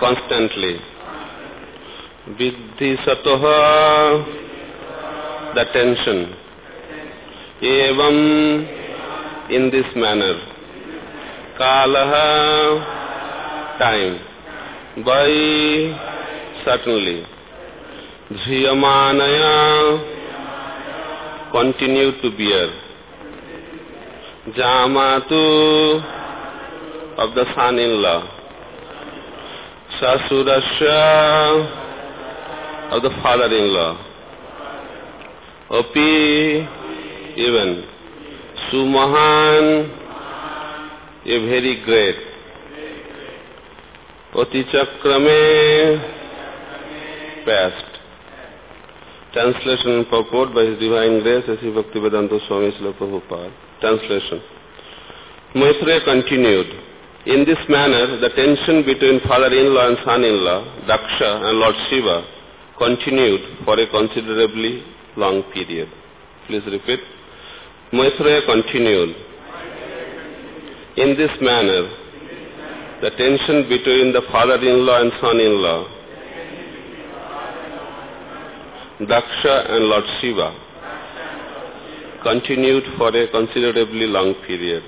constantly. Viddhi satoha, the tension. Evam, in this manner. Kalaha, time. By, certainly. Dhriyamanaya, continue to bear. Jamatu, of the son-in-law. Sasurasya, of the father-in-law. Api, even. Sumahan, a very great. Atichakrame, past. Translation and purport by His Divine Grace, A.C. Bhaktivedanta Swami Srila Prabhupada. Translation. Maitreya continued. In this manner, the tension between father-in-law and son-in-law, Daksha and Lord Shiva, continued for a considerably long period. Please repeat. Maitreya continued. In this manner, the tension between the father-in-law and son-in-law, Daksha and Lord Shiva, continued for a considerably long period.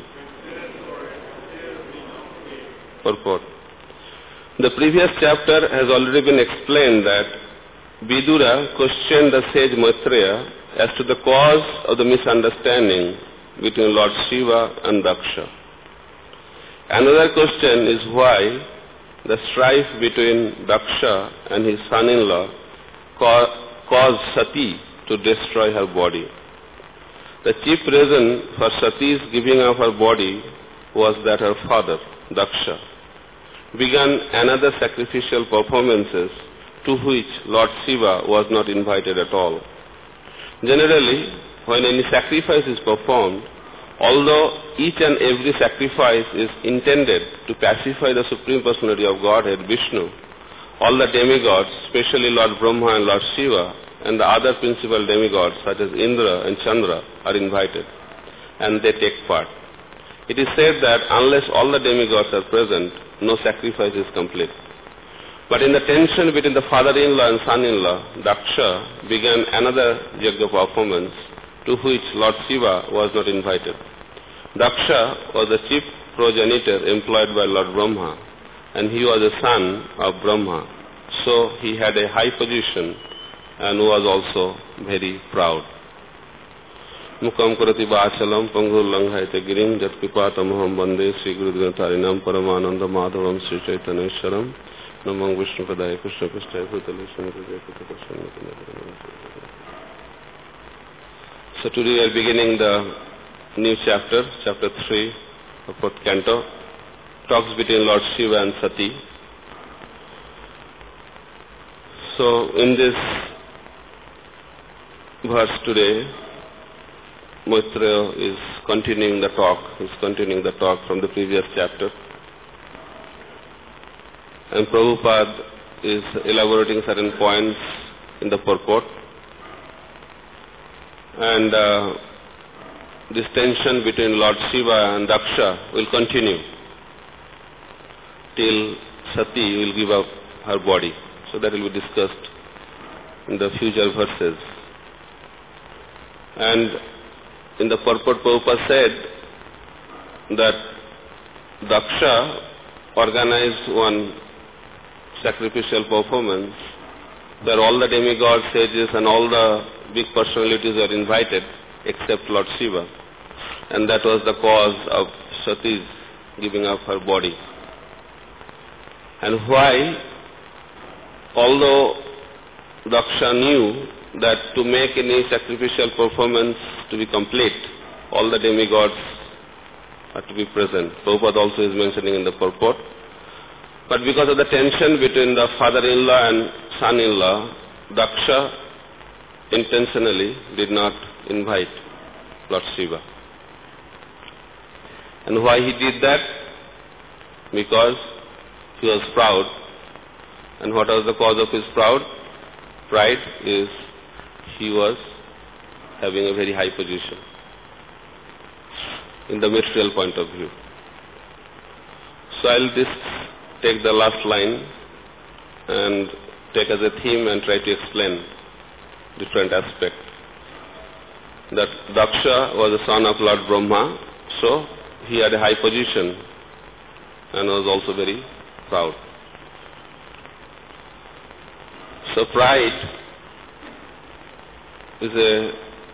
Purport. The previous chapter has already been explained that Vidura questioned the sage Maitreya as to the cause of the misunderstanding between Lord Shiva and Daksha. Another question is why the strife between Daksha and his son-in-law caused Sati to destroy her body. The chief reason for Sati's giving up her body was that her father, Daksha, began another sacrificial performances to which Lord Shiva was not invited at all. Generally, when any sacrifice is performed, although each and every sacrifice is intended to pacify the Supreme Personality of Godhead, Vishnu, all the demigods, especially Lord Brahma and Lord Shiva, and the other principal demigods such as Indra and Chandra are invited, and they take part. It is said that unless all the demigods are present, no sacrifice is complete. But in the tension between the father-in-law and son-in-law, Daksha began another yajna performance to which Lord Shiva was not invited. Daksha was the chief progenitor employed by Lord Brahma, and he was a son of Brahma, so he had a high position and was also very proud. Mukam karati vachalam pangur langhaite girim jat pipatamaham bande Sri Guru Dinatarinam Paramananda Madhavam Sri Chaitanyeshwaram Namang Vishnu Padaya Krishna Krishna Bhutale Shankaraya Krishna. So today we are beginning the new chapter, chapter 3 of 4th canto, talks between Lord Shiva and Sati. So in this verse today, Maitreya is continuing the talk from the previous chapter. And Prabhupada is elaborating certain points in the purport. And this tension between Lord Shiva and Daksha will continue till Sati will give up her body. So that will be discussed in the future verses. And in the purport, Prabhupada said that Daksha organized one sacrificial performance where all the demigods, sages and all the big personalities were invited except Lord Shiva. And that was the cause of Sati's giving up her body. And why, although Daksha knew that to make any sacrificial performance to be complete, all the demigods are to be present. Prabhupada also is mentioning in the purport. But because of the tension between the father-in-law and son-in-law, Daksha intentionally did not invite Lord Shiva. And why he did that? Because he was proud. And what was the cause of his pride is he was having a very high position in the material point of view. So I'll just take the last line and take as a theme and try to explain different aspects. That Daksha was the son of Lord Brahma, so he had a high position and was also very proud. So pride is a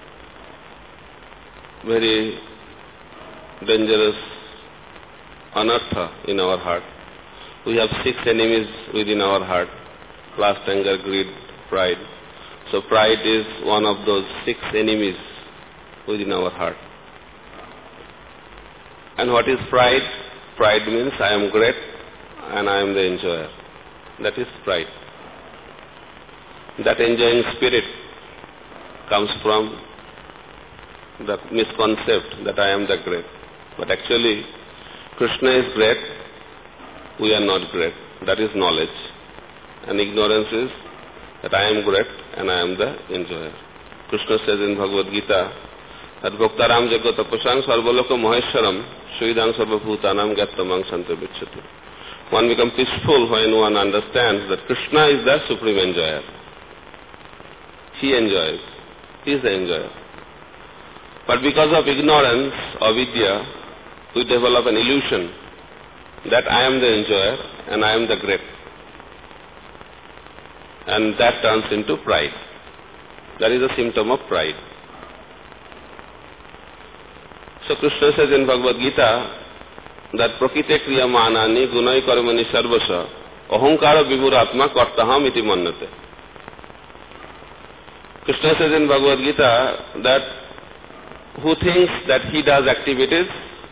very dangerous anartha in our heart. We have 6 enemies within our heart: lust, anger, greed, pride. So pride is one of those 6 enemies within our heart. And what is pride? Pride means I am great and I am the enjoyer. That is pride. That enjoying spirit comes from the misconcept that I am the great. But actually, Krishna is great, we are not great. That is knowledge. And ignorance is that I am great and I am the enjoyer. Krishna says in Bhagavad Gita that Bhoktaram Jagat Tapasang Sarvaloko Maheshwaram Shuidang Sarvabhutanam Gattamang Santa Vichati. One becomes peaceful when one understands that Krishna is the supreme enjoyer. He enjoys. He is the enjoyer. But because of ignorance or vidya, we develop an illusion that I am the enjoyer and I am the great. And that turns into pride. That is a symptom of pride. So Krishna says in Bhagavad Gita that Prakite Kriya Manani Gunai Karmani Sarvasa Ahankara Vibhuratma Kartaham iti mannate. Krishna says in Bhagavad Gita that who thinks that he does activities,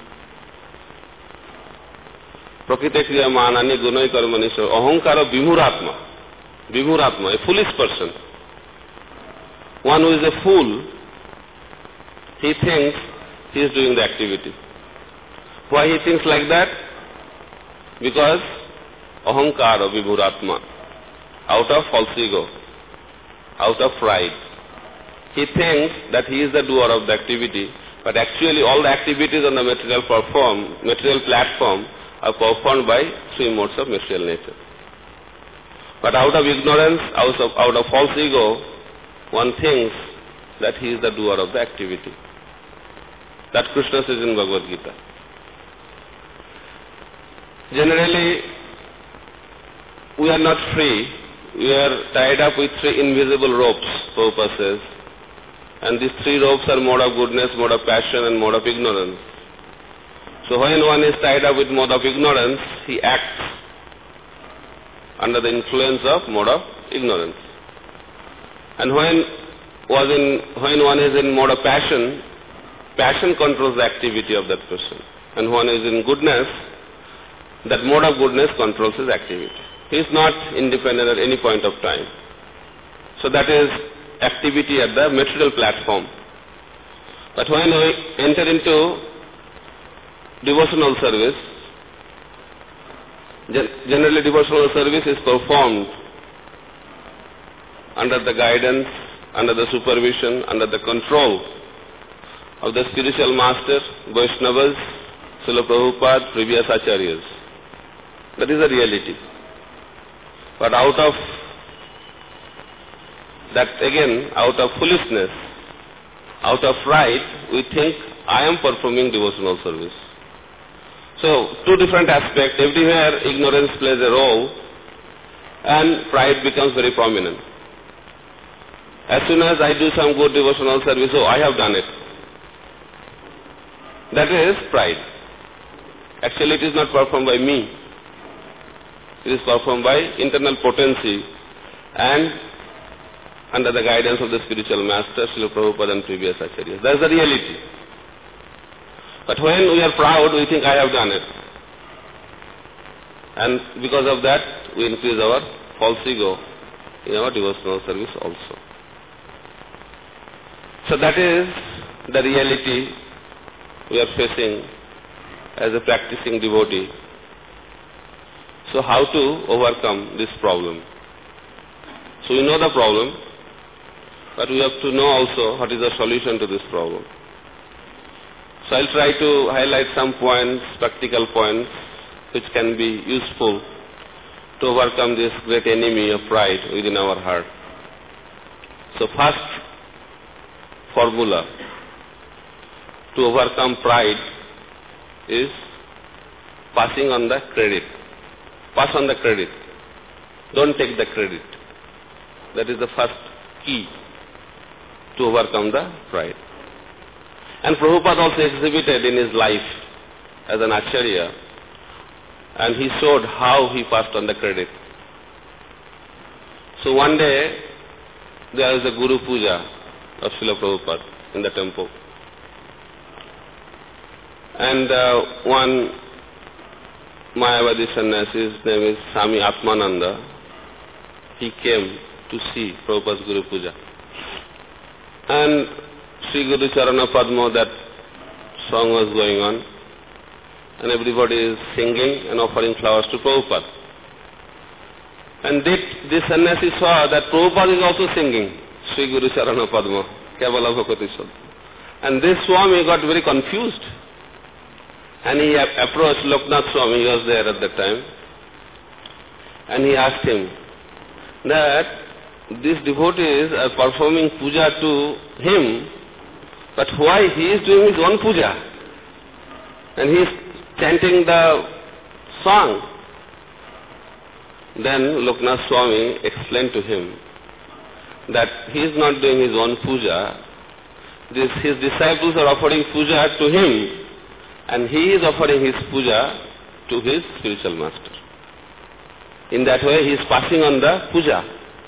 Prakite Kriya Manani Gunai Karmani Sarvasa Ahankara Vibhuratma, a foolish person. One who is a fool, he thinks he is doing the activity. Why he thinks like that? Because ahankara vibhuratma, out of false ego, out of pride. He thinks that he is the doer of the activity, but actually all the activities on the material platform are performed by 3 modes of material nature. But out of ignorance, out of false ego, one thinks that he is the doer of the activity. That Krishna says in Bhagavad Gita. Generally, we are not free. We are tied up with 3 invisible ropes, Prabhupada says. And these 3 ropes are mode of goodness, mode of passion, and mode of ignorance. So when one is tied up with mode of ignorance, he acts under the influence of mode of ignorance. And when one is in mode of passion, passion controls the activity of that person. And when he is in goodness, that mode of goodness controls his activity. He is not independent at any point of time. So that is activity at the material platform. But when we enter into devotional service, generally devotional service is performed under the guidance, under the supervision, under the control of the spiritual master, Vaishnavas, Srila Prabhupada, previous acharyas. That is the reality. But out of that, again, out of foolishness, out of pride, we think I am performing devotional service. So, 2 different aspects. Everywhere ignorance plays a role and pride becomes very prominent. As soon as I do some good devotional service, I have done it. That is pride. Actually, it is not performed by me. It is performed by internal potency and under the guidance of the spiritual master, Srila Prabhupada and previous acharyas. That is the reality. But when we are proud, we think I have done it. And because of that, we increase our false ego in our devotional service also. So that is the reality we are facing as a practicing devotee. So how to overcome this problem? So we know the problem, but we have to know also what is the solution to this problem. So I'll try to highlight some points, practical points, which can be useful to overcome this great enemy of pride within our heart. So first formula to overcome pride is passing on the credit. Pass on the credit. Don't take the credit. That is the first key to overcome the pride. And Prabhupada also exhibited in his life as an acharya, and he showed how he passed on the credit. So one day, there was a Guru Puja of Srila Prabhupada in the temple. And one Mayavadi sannyasi, his name is Swami Atmananda, he came to see Prabhupada's Guru Puja. And Sri Guru Charana Padma, that song was going on, and everybody is singing and offering flowers to Prabhupada. And this sannyasi saw that Prabhupada is also singing Sri Guru Charana Padma, Kevala Bhakti Sod. And this Swami got very confused. And he approached Loknath Swami, he was there at that time. And he asked him that these devotees are performing puja to him, but why he is doing his own puja? And he is chanting the song. Then Loknath Swami explained to him that he is not doing his own puja. His disciples are offering puja to him, and he is offering his puja to his spiritual master. In that way he is passing on the puja.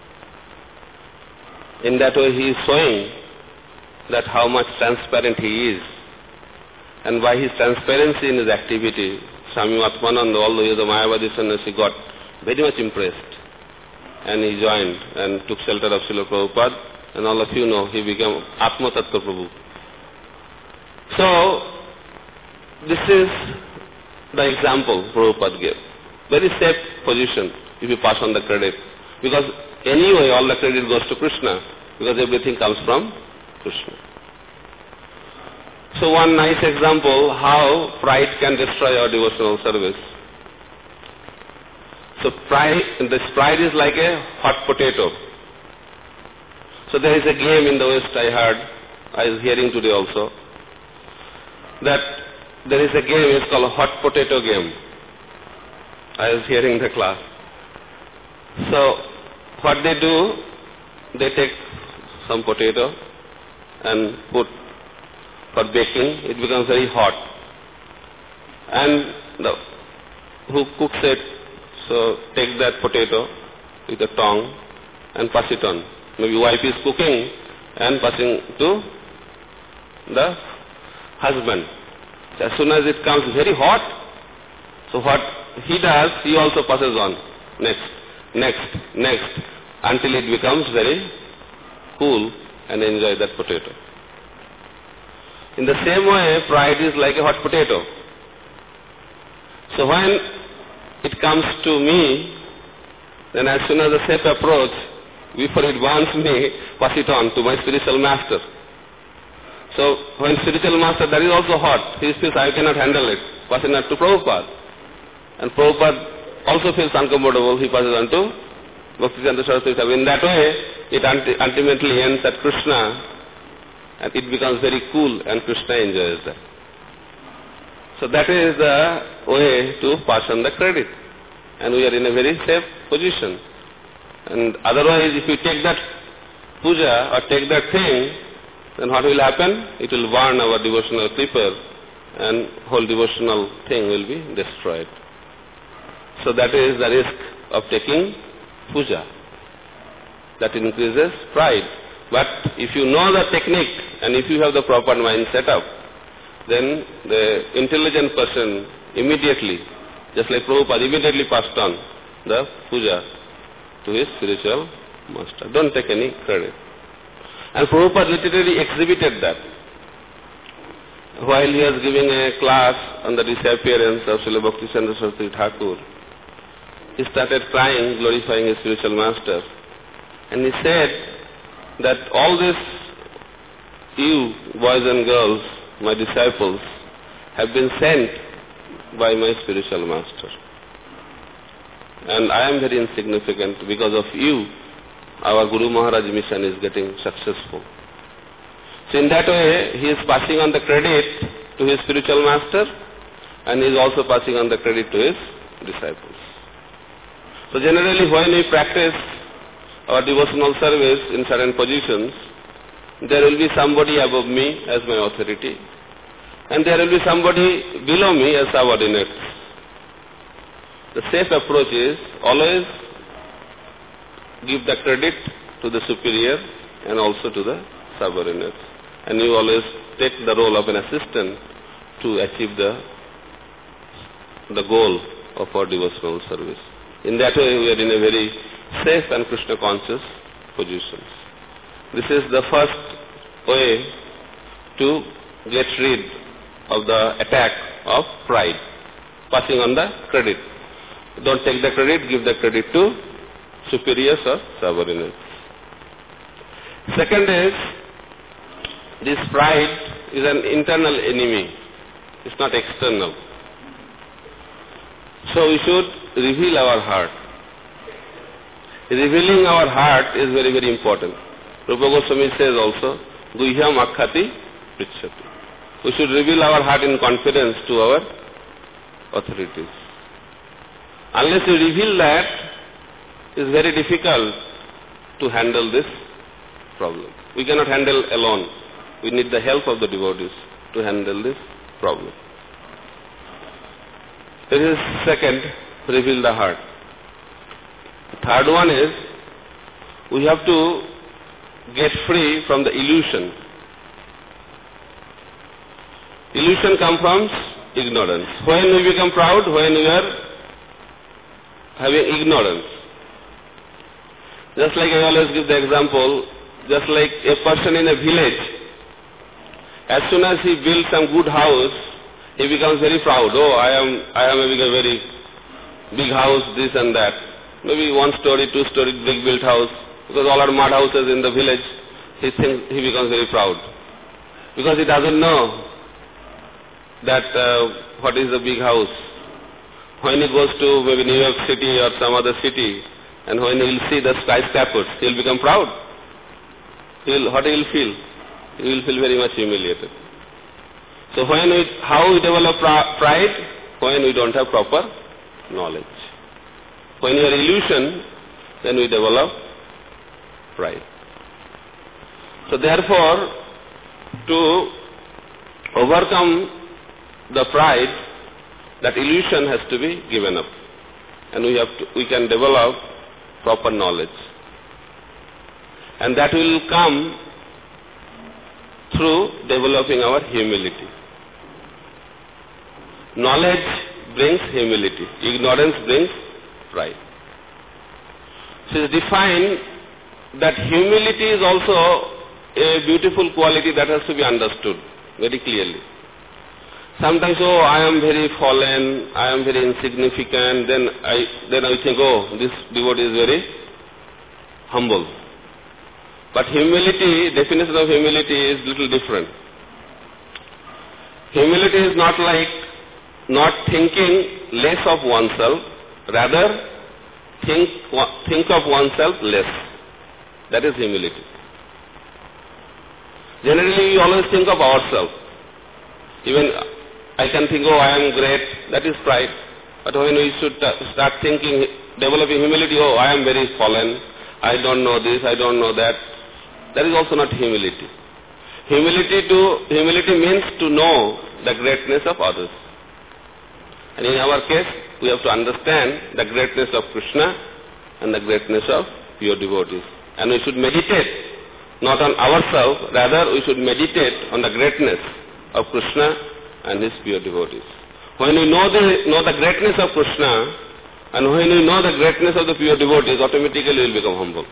In that way he is showing that how much transparent he is. And by his transparency in his activity, Swami Atmananda, although he is a Mayavadi sannyasi, got very much impressed. And he joined and took shelter of Srila Prabhupada, and all of you know he became Atma Tattva Prabhu. So, this is the example Prabhupada gave. Very safe position if you pass on the credit. Because anyway all the credit goes to Krishna, because everything comes from Krishna. So one nice example how pride can destroy our devotional service. So this pride is like a hot potato. So there is a game in the West I heard, I was hearing today also, that there is a game, it's called a hot potato game. I was hearing the class. So what they do, they take some potato and put for baking, it becomes very hot. And who cooks it, so take that potato with a tongue and pass it on. Maybe wife is cooking and passing to the husband. So as soon as it comes very hot, so what he does, he also passes on. Next, until it becomes very cool and enjoy that potato. In the same way, pride is like a hot potato. So when it comes to me, then as soon as the safe approach, before it burns me, pass it on to my spiritual master. So when spiritual master, that is also hot. He feels I cannot handle it. Pass it on to Prabhupada. And Prabhupada also feels uncomfortable. He passes on to Bhaktisiddhanta Saraswati Thakur. In that way, it ultimately ends at Krishna, and it becomes very cool, and Krishna enjoys that. So that is the way to pass on the credit. And we are in a very safe position. And otherwise, if we take that puja or take that thing, then what will happen? It will burn our devotional creeper, and whole devotional thing will be destroyed. So that is the risk of taking puja. That increases pride. But if you know the technique and if you have the proper mind set up, then the intelligent person immediately, just like Prabhupada, immediately passed on the puja to his spiritual master. Don't take any credit. And Prabhupada literally exhibited that. While he was giving a class on the disappearance of Srila Bhaktisiddhanta Saraswati Thakur, he started crying, glorifying his spiritual master. And he said that all this, you boys and girls, my disciples, have been sent by my spiritual master. and I am very insignificant. Because of you, our Guru Maharaj mission is getting successful. So in that way, he is passing on the credit to his spiritual master, and he is also passing on the credit to his disciples. So generally, when we practice our devotional service in certain positions, there will be somebody above me as my authority, and there will be somebody below me as subordinate. The safe approach is always give the credit to the superior and also to the subordinates. And you always take the role of an assistant to achieve the goal of our devotional service. In that way, we are in a very safe and Krishna conscious position. This is the first way to get rid of the attack of pride, passing on the credit. Don't take the credit, give the credit to superiors or subordinates. Second is, this pride is an internal enemy. It's not external. So we should reveal our heart. Revealing our heart is very, very important. Rupa Goswami says also, Guhyam Akhati Prichhati. We should reveal our heart in confidence to our authorities. Unless we reveal that, it's very difficult to handle this problem. We cannot handle alone. We need the help of the devotees to handle this problem. This is second, reveal the heart. The third one is, we have to get free from the illusion. Illusion comes from ignorance. When we become proud, when we are having ignorance. Just like I always give the example, just like a person in a village, as soon as he builds some good house, he becomes very proud. Oh, I am having a very big house, this and that. Maybe 1-story, 2-story big built house, because all are mud houses in the village. He thinks he becomes very proud. Because he doesn't know that what is the big house. When he goes to maybe New York City or some other city, and when he will see the skyscrapers, he will become proud. What he will feel? He will feel very much humiliated. So how we develop pride? When we don't have proper knowledge. When we are illusion, then we develop pride. So therefore, to overcome the pride, that illusion has to be given up. And we can develop proper knowledge. And that will come through developing our humility. Knowledge brings humility. Ignorance brings pride. So it's defined that humility is also a beautiful quality that has to be understood very clearly. Sometimes, I am very fallen, I am very insignificant, then I think, this devotee is very humble. But humility, definition of humility is little different. Humility is not like not thinking less of oneself, rather think of oneself less. That is humility. Generally, we always think of ourselves. Even I can think, I am great, that is pride. But when we should start thinking, developing humility, I am very fallen, I don't know this, I don't know that, that is also not humility. Humility means to know the greatness of others. And in our case, we have to understand the greatness of Krishna and the greatness of pure devotees. And we should meditate not on ourselves, rather we should meditate on the greatness of Krishna and his pure devotees. When we know the greatness of Krishna and when we know the greatness of the pure devotees, automatically we will become humble.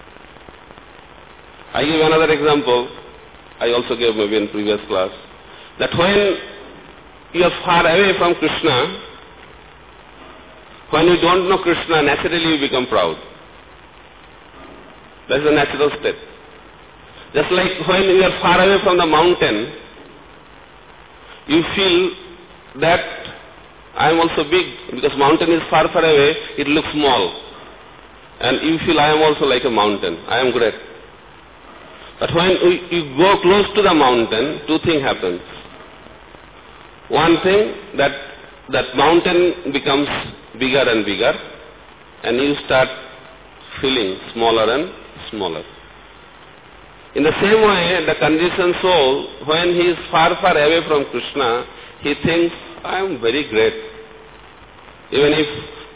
I give another example, I also gave maybe in previous class, that when you are far away from Krishna, when you don't know Krishna, naturally you become proud. That is a natural state. Just like when you are far away from the mountain, you feel that I am also big, because mountain is far, far away, it looks small. And you feel I am also like a mountain, I am great. But when you go close to the mountain, two things happen. One thing, that mountain becomes bigger and bigger, and you start feeling smaller and smaller. In the same way, the conditioned soul, when he is far, far away from Krishna, he thinks, I am very great. Even if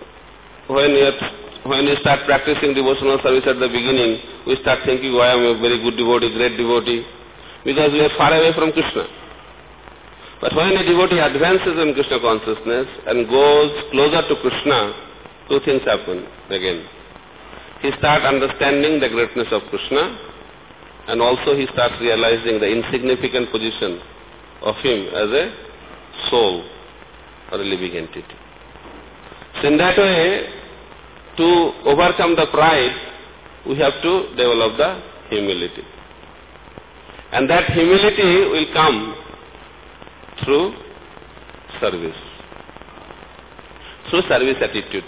when you start practicing devotional service at the beginning, we start thinking, I am a very good devotee, great devotee, because we are far away from Krishna. But when a devotee advances in Krishna consciousness and goes closer to Krishna, two things happen again. He starts understanding the greatness of Krishna, and also he starts realizing the insignificant position of him as a soul or a living entity. So in that way, to overcome the pride, we have to develop the humility. And that humility will come through service, through service attitude.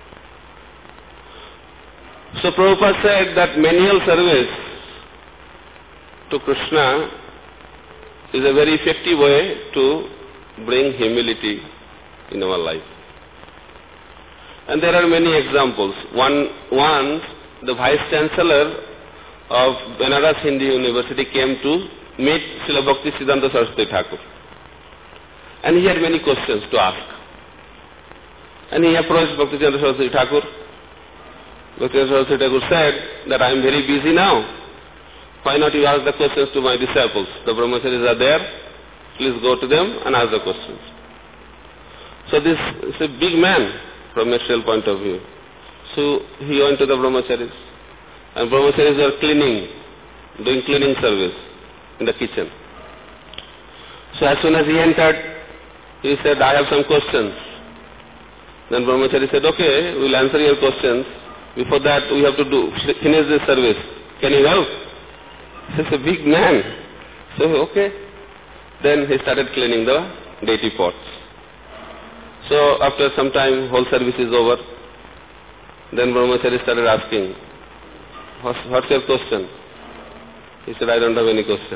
So Prabhupada said that menial service to Krishna is a very effective way to bring humility in our life. And there are many examples. Once the Vice Chancellor of Benares Hindu University came to meet Srila Bhakti Siddhanta Saraswati Thakur. And he had many questions to ask. And he approached Bhakti Siddhanta Saraswati Thakur. Bhakti Siddhanta Saraswati Thakur said that I am very busy now. Why not you ask the questions to my disciples? The brahmacharis are there. Please go to them and ask the questions. So this is a big man from material point of view. So he went to the brahmacharis. And brahmacharis were cleaning, doing cleaning service in the kitchen. So as soon as he entered, he said, I have some questions. Then brahmachari said, okay, we will answer your questions. Before that, we have to finish this service. Can you help? He's a big man. So, okay. Then he started cleaning the deity pots. So, after some time, whole service is over. Then brahmachari started asking, what's your question? He said, I don't have any question.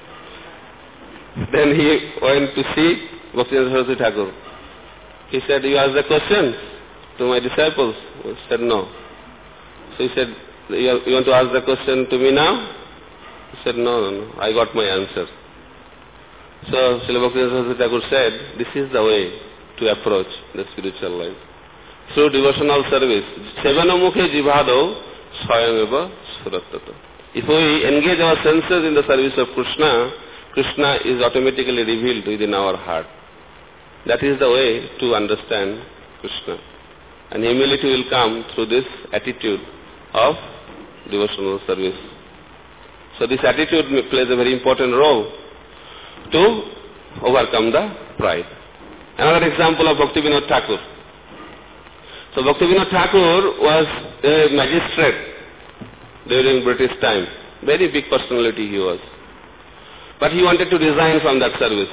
Then he went to see Bhaktivinoda Saraswati Thakur. He said, you asked the questions to my disciples? He said, no. So he said, you want to ask the question to me now? He said, no, I got my answer. So Srila Bhaktivinoda Saraswati Thakur said, this is the way to approach the spiritual life. Through devotional service, Sevanamukhe jivado swayameva surattata. If we engage our senses in the service of Krishna, Krishna is automatically revealed within our heart. That is the way to understand Krishna. And humility will come through this attitude of devotional service. So this attitude plays a very important role to overcome the pride. Another example of Bhaktivinoda Thakur. So Bhaktivinoda Thakur was a magistrate during British time. Very big personality he was. But he wanted to resign from that service.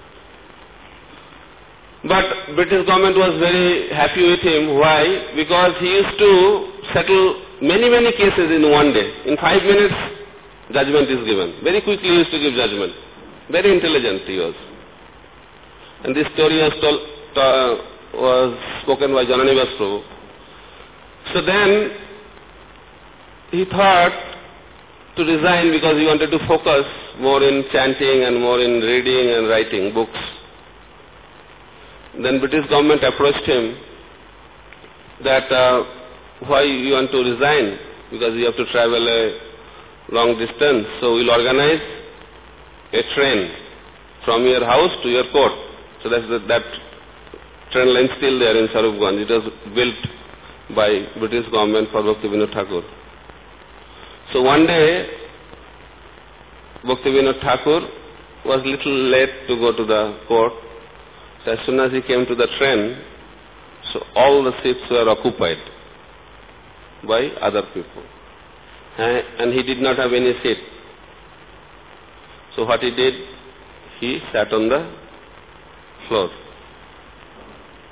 But British government was very happy with him. Why? Because he used to settle many, many cases in one day. In 5 minutes, judgment is given. Very quickly he used to give judgment. Very intelligent he was. And this story was spoken by Jananivas Prabhu. So then he thought to resign because he wanted to focus more in chanting and more in reading and writing books. Then British government approached him that why you want to resign, because you have to travel a long distance. So we'll organize a train from your house to your court. So that train line still there in Sarupganj. It was built by British government for Bhaktivinoda Thakur. So one day, Bhaktivinoda Thakur was little late to go to the court. So as soon as he came to the train, so all the seats were occupied by other people. And he did not have any seat. So what he did, he sat on the floor.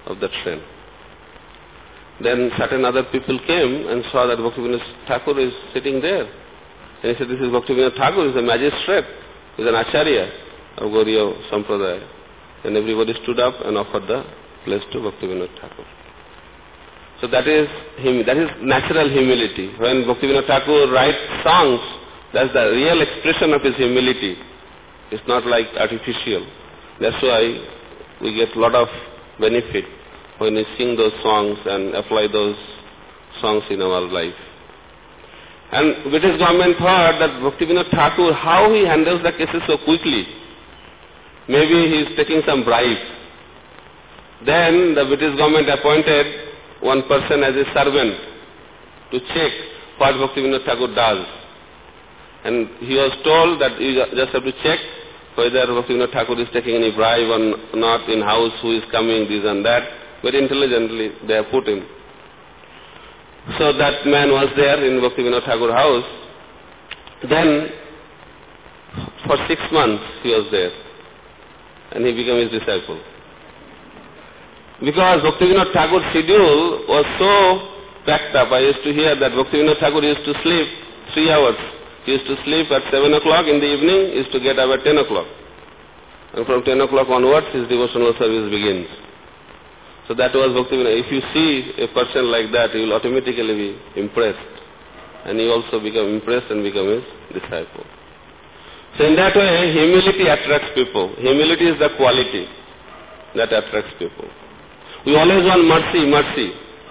of the train. Then certain other people came and saw that Bhaktivinoda Thakur is sitting there. And he said, this is Bhaktivinoda Thakur, he is a magistrate, he is an acharya of Gauriya Sampradaya. And everybody stood up and offered the place to Bhaktivinoda Thakur. So that is natural humility. When Bhaktivinoda Thakur writes songs, that's the real expression of his humility. It's not like artificial. That's why we get a lot of benefit when we sing those songs and apply those songs in our life. And British government thought that Bhaktivinoda Thakur, how he handles the cases so quickly. Maybe he is taking some bribe. Then the British government appointed one person as a servant to check what Bhaktivinoda Thakur does. And he was told that you just have to check whether Bhaktivinoda Thakur is taking any bribe or not in house, who is coming, this and that. Very intelligently they have put him. So that man was there in Bhaktivinoda Thakur house. Then for 6 months he was there. And he became his disciple. Because Bhaktivinoda Thakur's schedule was so packed up. I used to hear that Bhaktivinoda Thakur used to sleep 3 hours. He used to sleep at 7 o'clock in the evening, he used to get up at 10 o'clock. And from 10 o'clock onwards, his devotional service begins. So that was Bhaktivinoda. If you see a person like that, you will automatically be impressed. And you also become impressed and become his disciple. So in that way, humility attracts people. Humility is the quality that attracts people. We always want mercy, mercy.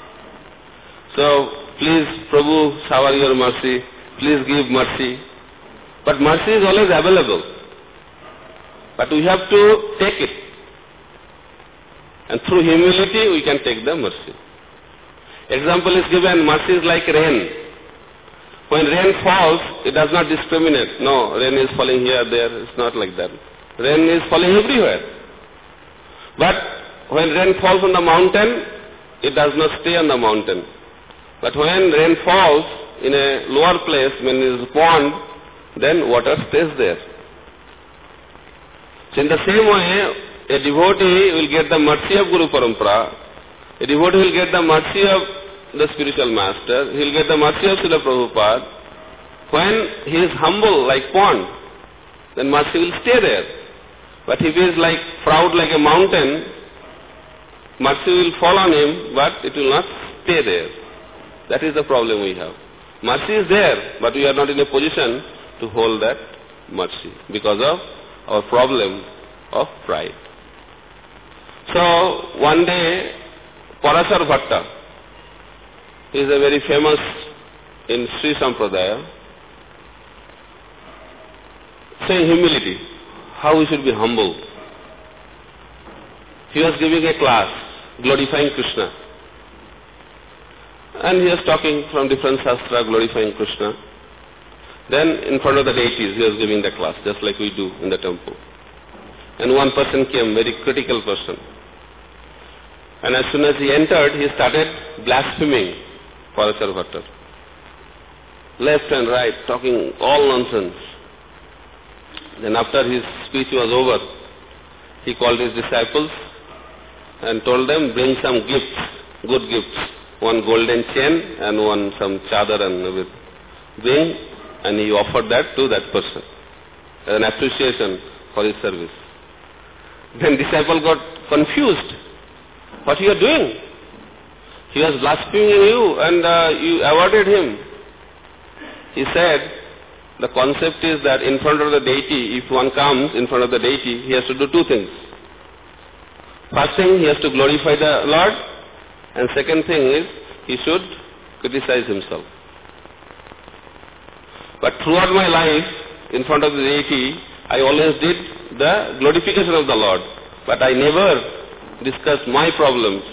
So please, Prabhu, shower your mercy. Please give mercy. But mercy is always available. But we have to take it. And through humility we can take the mercy. Example is given, mercy is like rain. When rain falls, it does not discriminate. No, rain is falling here, there. It's not like that. Rain is falling everywhere. But when rain falls on the mountain, it does not stay on the mountain. But when rain falls in a lower place, when it is a pond, then water stays there. So in the same way, a devotee will get the mercy of Guru Parampara. A devotee will get the mercy of the spiritual master. He will get the mercy of Srila Prabhupada. When he is humble like pond, then mercy will stay there. But if he is like proud like a mountain, mercy will fall on him, but it will not stay there. That is the problem we have. Mercy is there, but we are not in a position to hold that mercy because of our problem of pride. So one day, Parasar Bhatta, he is a very famous in Sri Sampradaya, saying humility, how we should be humble. He was giving a class, glorifying Krishna. And he was talking from different shastra, glorifying Krishna. Then in front of the deities, he was giving the class, just like we do in the temple. And one person came, very critical person. And as soon as he entered, he started blaspheming Parasar Bhatta. Left and right, talking all nonsense. Then after his speech was over, he called his disciples and told them, bring some gifts, good gifts. One golden chain and one some chadar and everything. Bring, and he offered that to that person as an appreciation for his service. Then disciple got confused. What you are doing? He was blaspheming you and you avoided him. He said, the concept is that in front of the deity, if one comes in front of the deity, he has to do 2 things. First thing, he has to glorify the Lord, and second thing is, he should criticize himself. But throughout my life, in front of the deity, I always did the glorification of the Lord. But I never discussed my problems,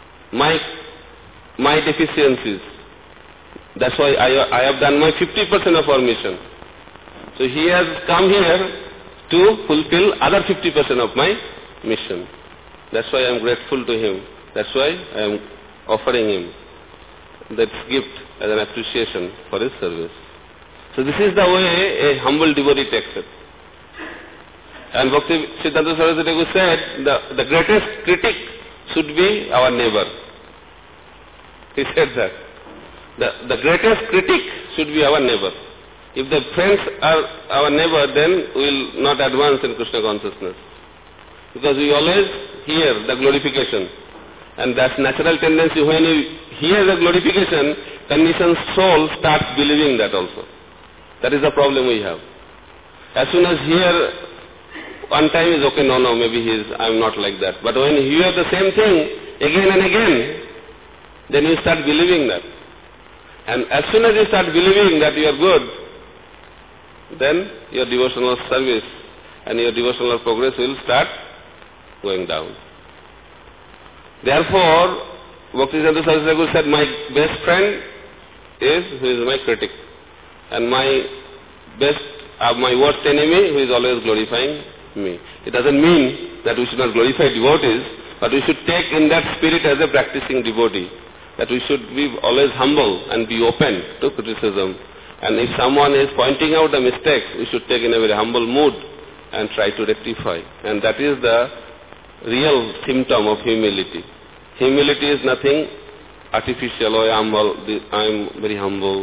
my deficiencies. That's why I have done my 50% of our mission. So he has come here to fulfill other 50% of my mission. That's why I am grateful to him. That's why I am offering him that gift as an appreciation for his service. So this is the way a humble devotee takes it. And Bhakti Siddhanta Saraswati Thakur said, the greatest critic should be our neighbor. He said that. The greatest critic should be our neighbor. If the friends are our neighbor, then we will not advance in Krishna consciousness. Because we always hear the glorification. And that's natural tendency. When you hear the glorification, conditioned soul starts believing that also. That is the problem we have. As soon as hear, one time is okay, no, maybe I'm not like that. But when you hear the same thing again and again, then you start believing that. And as soon as you start believing that you are good, then your devotional service and your devotional progress will start going down. Therefore, Bhaktisiddhanta Saraswati Thakur said, my best friend is who is my critic, and my worst enemy who is always glorifying me. It doesn't mean that we should not glorify devotees, but we should take in that spirit as a practicing devotee, that we should be always humble and be open to criticism. And if someone is pointing out a mistake, we should take in a very humble mood and try to rectify. And that is the real symptom of humility. Humility is nothing artificial. Oh, I am very humble.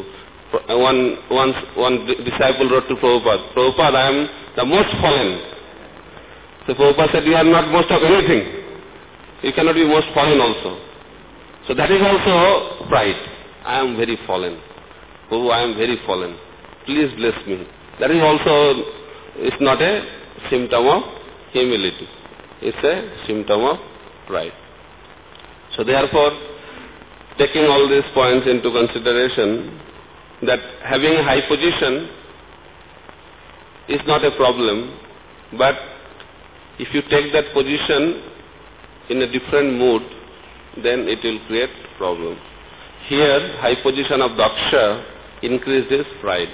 One disciple wrote to Prabhupada, Prabhupada, I am the most fallen. So Prabhupada said, you are not most of anything. You cannot be most fallen also. So that is also pride. I am very fallen. Oh, I am very fallen. Please bless me. That is also, it's not a symptom of humility. It's a symptom of pride. So therefore, taking all these points into consideration, that having a high position is not a problem, but if you take that position in a different mood, then it will create problem. Here, high position of Daksha increases pride.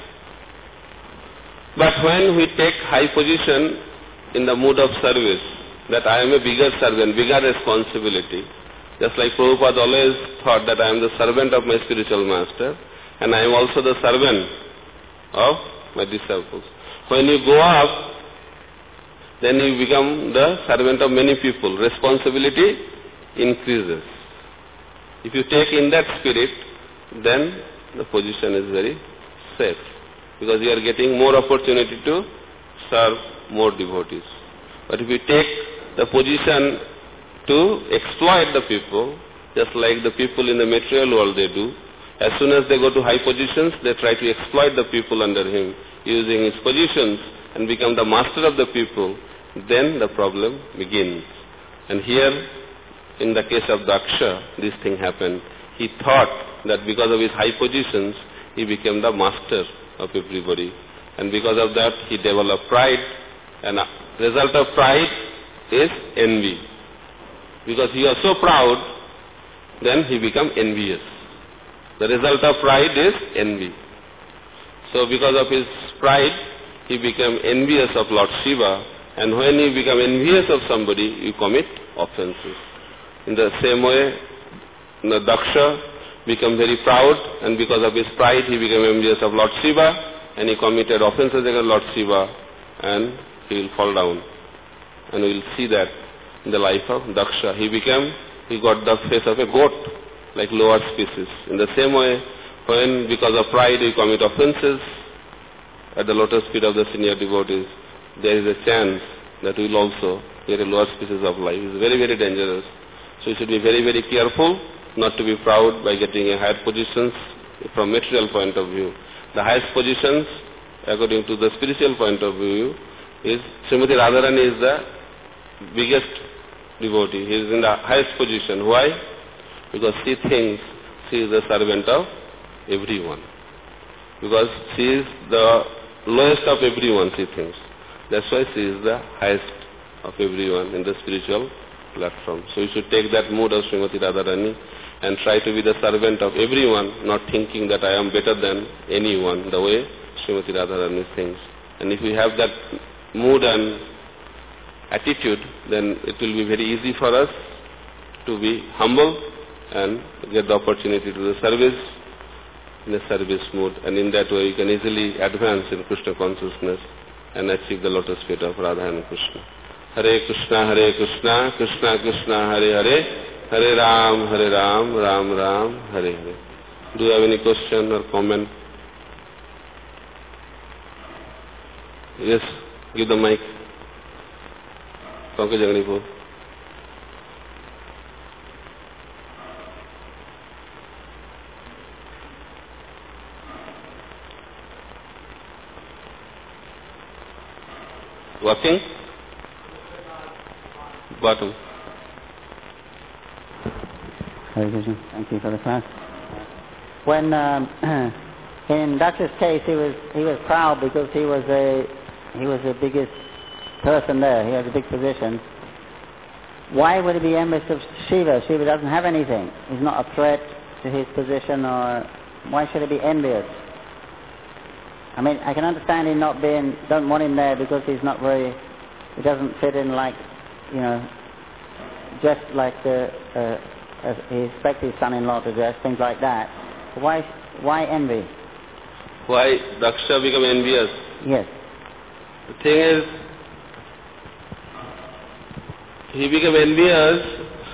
But when we take high position in the mood of service, that I am a bigger servant, bigger responsibility, just like Prabhupada always thought that I am the servant of my spiritual master, and I am also the servant of my disciples. When you go up, then you become the servant of many people. Responsibility increases. If you take in that spirit, then the position is very safe, because you are getting more opportunity to serve more devotees. But if you take the position to exploit the people, just like the people in the material world they do, as soon as they go to high positions, they try to exploit the people under him, using his positions and become the master of the people, then the problem begins. And here, in the case of Daksha, this thing happened. He thought that because of his high positions, he became the master of everybody. And because of that, he developed pride. And the result of pride is envy. Because he was so proud, then he became envious. The result of pride is envy. So because of his pride, he became envious of Lord Shiva. And when you become envious of somebody, you commit offenses. In the same way, the Daksha became very proud, and because of his pride, he became envious of Lord Shiva, and he committed offenses against Lord Shiva, and he will fall down. And we will see that in the life of Daksha. He got the face of a goat, like lower species. In the same way, when because of pride we commit offenses at the lotus feet of the senior devotees, there is a chance that we will also get a lower species of life. It is very, very dangerous. So we should be very, very careful not to be proud by getting a higher positions from material point of view. The highest positions, according to the spiritual point of view, is Srimati Radharani is the biggest devotee. He is in the highest position. Why? Because she thinks she is the servant of everyone. Because she is the lowest of everyone, she thinks. That's why she is the highest of everyone in the spiritual platform. So you should take that mood of Srimati Radharani and try to be the servant of everyone, not thinking that I am better than anyone, the way Srimati Radharani thinks. And if we have that mood and attitude, then it will be very easy for us to be humble and get the opportunity to the service in a service mood. And in that way, you can easily advance in Krishna consciousness and achieve the lotus feet of Radha and Krishna. Hare Krishna, Krishna Krishna, Hare Hare, Hare Ram, Ram Ram, Hare Hare. Do you have any question or comment? Yes, give the mic. Pankaj Agnipur. Working? Bottom. Hare Krishna. Thank you for the class. When in Daksha's case, he was proud because he was the biggest person there. He had a big position. Why would he be envious of Shiva? Shiva doesn't have anything. He's not a threat to his position, or why should he be envious? I mean, I can understand him don't want him there because he doesn't fit in like, just like he expects his son-in-law to dress, things like that. Why envy? Why Daksha become envious? Yes. The thing is, he became envious.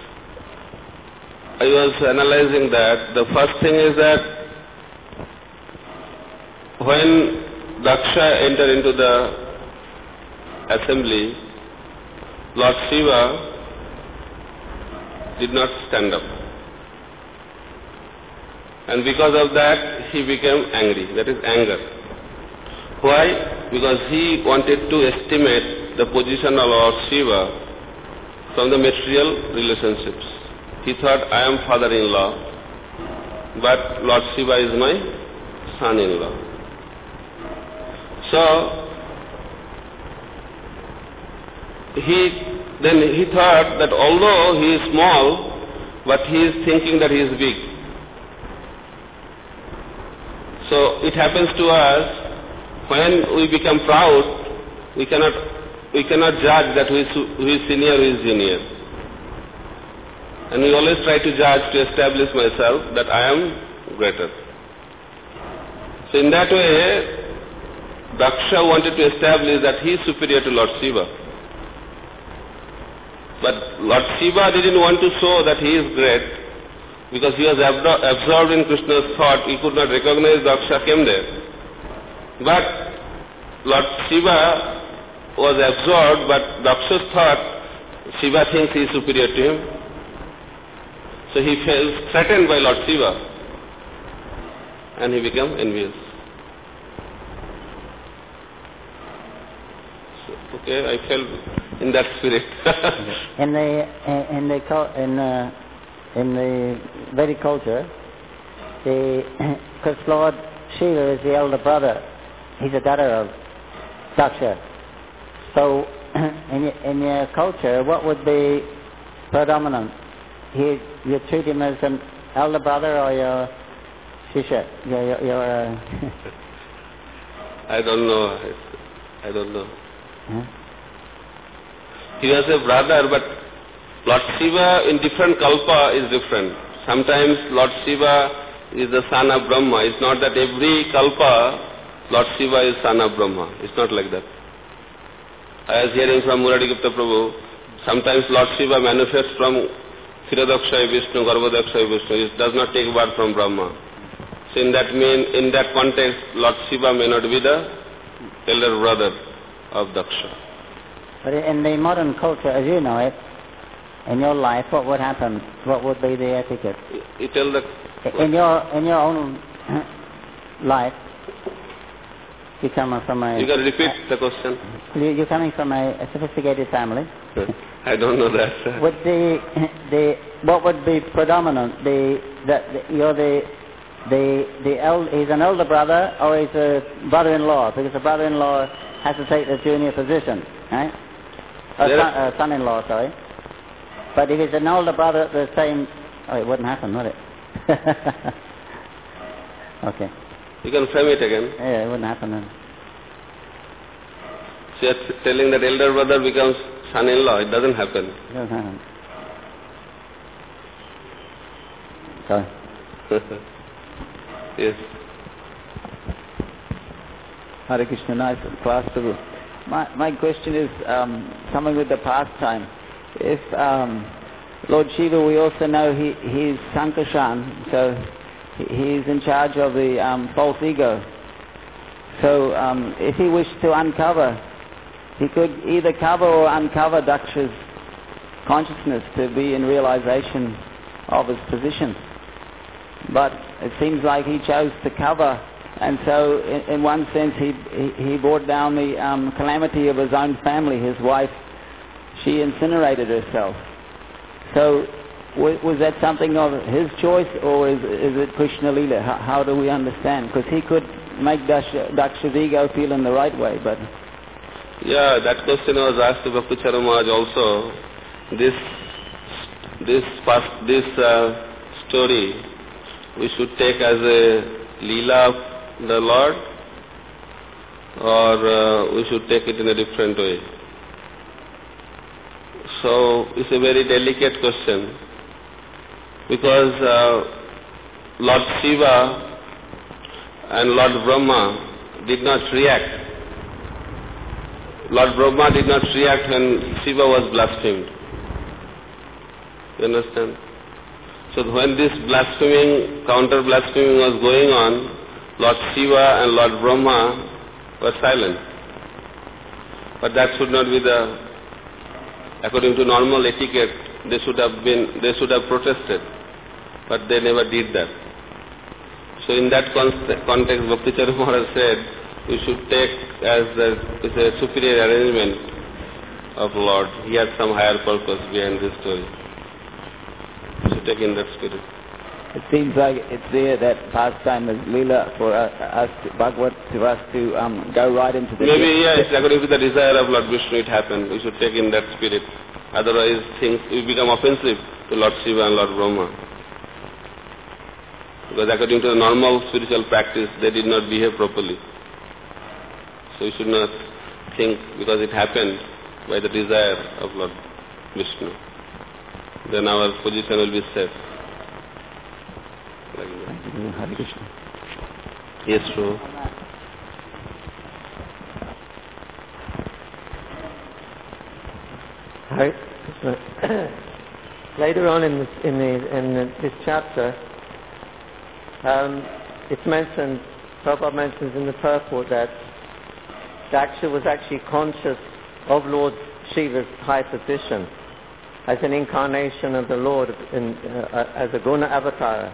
I was analyzing that. The first thing is that when Daksha entered into the assembly, Lord Shiva did not stand up. And because of that, he became angry. That is anger. Why? Because he wanted to estimate the position of Lord Shiva from the material relationships. He thought, I am father-in-law, but Lord Shiva is my son-in-law. So, he thought that although he is small, but he is thinking that he is big. So it happens to us, when we become proud, we cannot judge that who is senior, who is junior. And we always try to judge, to establish myself that I am greater. So in that way, Daksha wanted to establish that he is superior to Lord Shiva. But Lord Shiva didn't want to show that he is great, because he was absorbed in Krishna's thought. He could not recognize Daksha came there. But Lord Shiva was absorbed, but Daksha's thought, Shiva thinks he is superior to him. So he felt threatened by Lord Shiva, and he became envious. Okay, I felt in that spirit. in the Vedic culture, because Lord Shiva is the elder brother, he's a daughter of Daksha. So, in your culture, what would be predominant? You treat him as an elder brother or your Shisha? I don't know. Huh? He was a brother, but Lord Shiva in different kalpa is different. Sometimes Lord Shiva is the son of Brahma. It's not that every kalpa Lord Shiva is son of Brahma. It's not like that. I was hearing from Murari Gupta Prabhu, sometimes Lord Shiva manifests from Kshirodakshay Vishnu, Garbhodakshay Vishnu. It does not take birth from Brahma. So in that context, Lord Shiva may not be the elder brother of Daksha. But in the modern culture, as you know it, in your life, what would happen? What would be the etiquette? You tell the... In your own life, you come from a... You can repeat the question. You're coming from a sophisticated family. I don't know that. Would what would be predominant? He's an elder brother, or he's a brother-in-law? Because a brother-in-law has to take the junior position, right? Son-in-law, sorry. But if he's an older brother at the same... Oh, it wouldn't happen, would it? Okay. You can frame it again. Yeah, it wouldn't happen then. So you're telling that elder brother becomes son-in-law. It doesn't happen. It doesn't happen. Sorry. Yes. Hare Krishna, nice class. My question is something with the pastime. If Lord Shiva, we also know he's Sankarshan, so he's in charge of the false ego. So if he wished to uncover, he could either cover or uncover Daksha's consciousness to be in realization of his position. But it seems like he chose to cover, and so in one sense he brought down the calamity of his own family. His wife, she incinerated herself. So was that something of his choice, or is it Krishna Leela? How do we understand? Because he could make Daksha's ego feel in the right way, but... Yeah, that question was asked to Bhakti Maharaj also. This story we should take as a Leela of the Lord, or we should take it in a different way. So it's a very delicate question, because Lord Shiva and Lord Brahma did not react. Lord Brahma did not react when Shiva was blasphemed. You understand? So when this blaspheming, counter-blaspheming was going on, Lord Shiva and Lord Brahma were silent. But that should not be according to normal etiquette, they should have protested. But they never did that. So in that context, Bhakti Maharaj said, we should take as a superior arrangement of Lord. He has some higher purpose behind this story. We should take in that spirit. It seems like it's there that pastime is Leela for us, Bhagavad, to us to go right into the... Maybe, it's according to the desire of Lord Vishnu it happened. We should take in that spirit. Otherwise things will become offensive to Lord Shiva and Lord Brahma. Because according to the normal spiritual practice, they did not behave properly. So we should not think because it happened by the desire of Lord Vishnu. Then our position will be safe. Hare Krishna. Yes, true. Hare Krishna. Later on in this chapter, it's mentioned, Prabhupada mentions in the purport that Daksha was actually conscious of Lord Shiva's high position as an incarnation of the Lord as a Guna Avatara.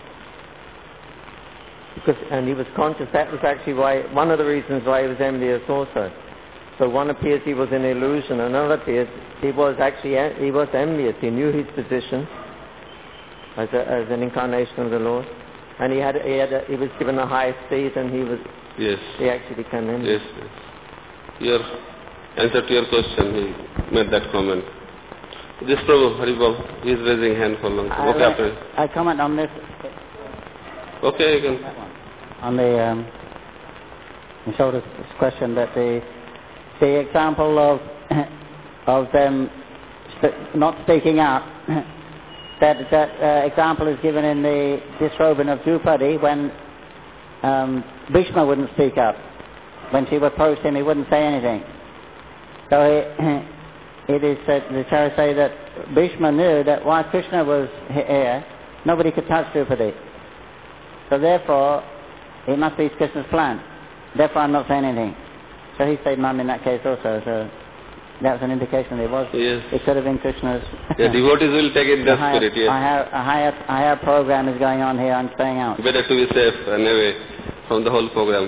And he was conscious, that was actually one of the reasons why he was envious also. So one appears he was an illusion, another appears he was envious. He knew his position as an incarnation of the Lord. And he was given a high state, and he actually became envious. Yes. Your answer to your question, he made that comment. This Prabhu, Haribol, he is raising hand for long. I comment on this. Okay, you can. On the Yashoda's question, that the example of them not speaking up, that example is given in the disrobing of Drupadi when Bhishma wouldn't speak up. When she approached him, he wouldn't say anything. So it is said, the Acharyas say that Bhishma knew that while Krishna was here, nobody could touch Drupadi. So therefore, it must be Krishna's plan. Therefore, I'm not saying anything. So he stayed mum in that case also. So that was an indication that it was. Yes. It could have been Krishna's. Yeah, devotees will take it that spirit. Yes. A higher program is going on here. I'm staying out. Better to be safe and away from the whole program.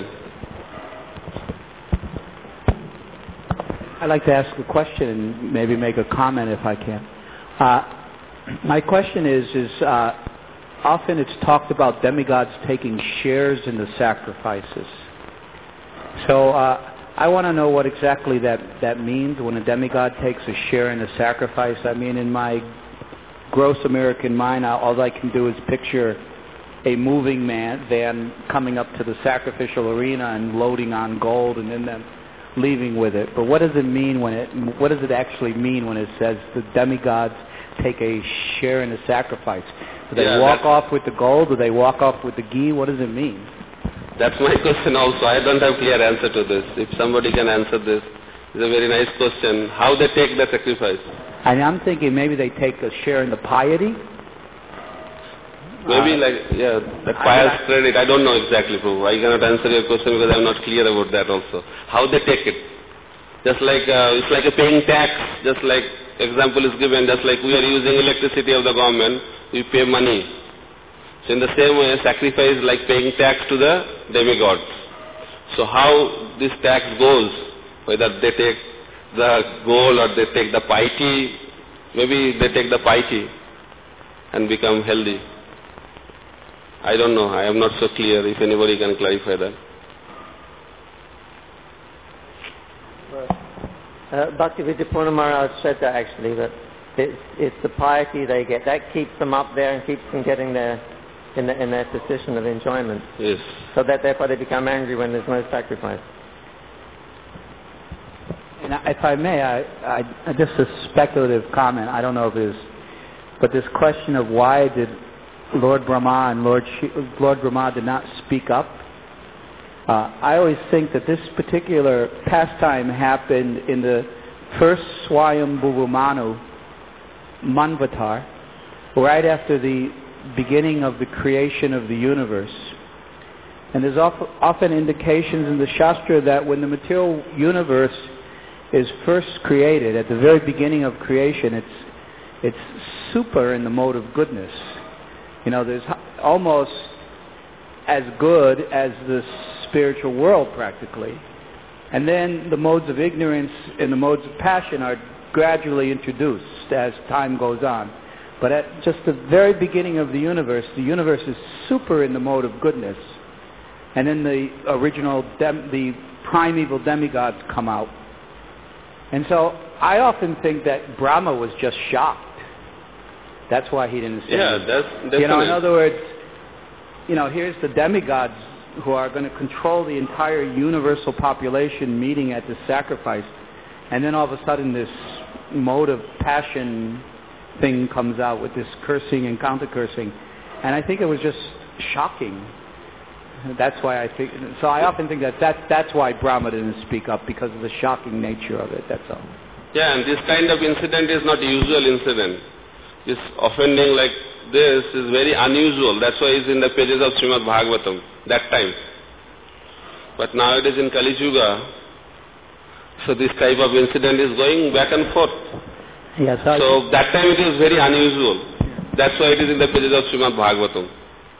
I'd like to ask a question and maybe make a comment if I can. My question is often it's talked about demigods taking shares in the sacrifices. So I want to know what exactly that means when a demigod takes a share in a sacrifice. I mean, in my gross American mind, all I can do is picture a moving van coming up to the sacrificial arena and loading on gold and then leaving with it. But what does it mean what does it actually mean when it says the demigods take a share in the sacrifice? Do they walk off with the gold? Do they walk off with the ghee? What does it mean? That's my question also. I don't have clear answer to this. If somebody can answer this, It's a very nice question. How they take the sacrifice? And I'm thinking maybe they take a share in the piety. Maybe the pious credit. I don't know exactly, Prabhu. I cannot answer your question because I'm not clear about that also. How they take it? Just like, it's like a paying tax, just like example is given, just like we are using electricity of the government, we pay money. So in the same way, sacrifice is like paying tax to the demigods. So how this tax goes, whether they take the gold or they take the piety, maybe they take the piety and become healthy. I don't know, I am not so clear, if anybody can clarify that. Bhaktivedanta Purna Maharaj said that actually, that it's the piety they get, that keeps them up there and keeps them getting there in their position of enjoyment. Yes. So that therefore they become angry when there's no sacrifice. And if I may, I just a speculative comment, I don't know if it is, but this question of why did Lord Brahma and Lord Brahma did not speak up, I always think that this particular pastime happened in the first Swayambhuva Manu Manvatar, right after the beginning of the creation of the universe. And there's often indications in the Shastra that when the material universe is first created, at the very beginning of creation, it's super in the mode of goodness. You know, there's almost as good as the spiritual world practically. And then the modes of ignorance and the modes of passion are gradually introduced as time goes on. But at just the very beginning of the universe is super in the mode of goodness. And then the original, the primeval demigods come out. And so I often think that Brahma was just shocked. That's why he didn't say anything. That's definitely. You know, in other words, you know, here's the demigods who are going to control the entire universal population meeting at this sacrifice, and then all of a sudden this mode of passion thing comes out with this cursing and counter-cursing. And I think it was just shocking. That's why I think, so I often think that's why Brahma didn't speak up, because of the shocking nature of it, that's all. Yeah, and this kind of incident is not a usual incident. This offending like this is very unusual. That's why it's in the pages of Srimad Bhagavatam, that time. But nowadays in Kali Yuga, so this type of incident is going back and forth. Yes, so that time it is very unusual. That's why it is in the pages of Srimad Bhagavatam.